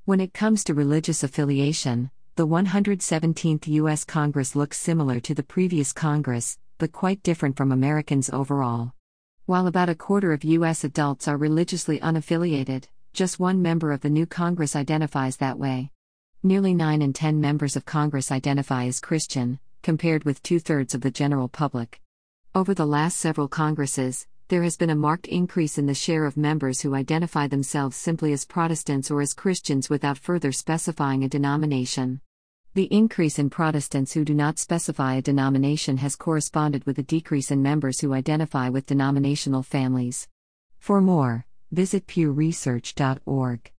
When it comes to religious affiliation, the 117th U.S. Congress looks similar to the previous Congress, but quite different from Americans overall. While about a quarter of U.S. adults are religiously unaffiliated, just one member of the new Congress identifies that way. Nearly 9 in 10 members of Congress identify as Christian, compared with 2/3 of the general public. Over the last several Congresses, there has been a marked increase in the share of members who identify themselves simply as Protestants or as Christians without further specifying a denomination. The increase in Protestants who do not specify a denomination has corresponded with a decrease in members who identify with denominational families. For more, visit pewresearch.org.